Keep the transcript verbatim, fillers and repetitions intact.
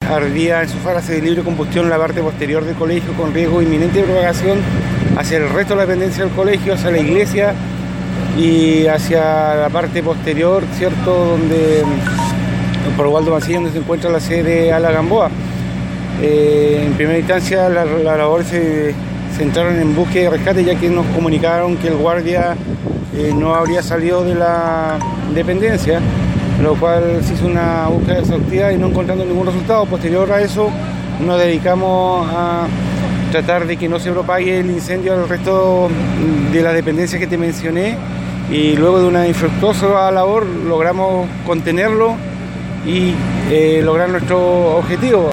ardía en su fase de libre combustión en la parte posterior del colegio, con riesgo inminente de propagación hacia el resto de la dependencia del colegio, hacia la iglesia y hacia la parte posterior, ¿cierto?, donde por Waldo Mancilla, donde se encuentra la sede Ala Gamboa. Eh, en primera instancia, las la labores se centraron en búsqueda y rescate, ya que nos comunicaron que el guardia eh, no habría salido de la dependencia, lo cual se hizo una búsqueda exhaustiva y no encontrando ningún resultado. Posterior a eso, nos dedicamos a tratar de que no se propague el incendio al resto de las dependencias que te mencioné, y luego de una infructuosa labor logramos contenerlo y eh, lograr nuestro objetivo.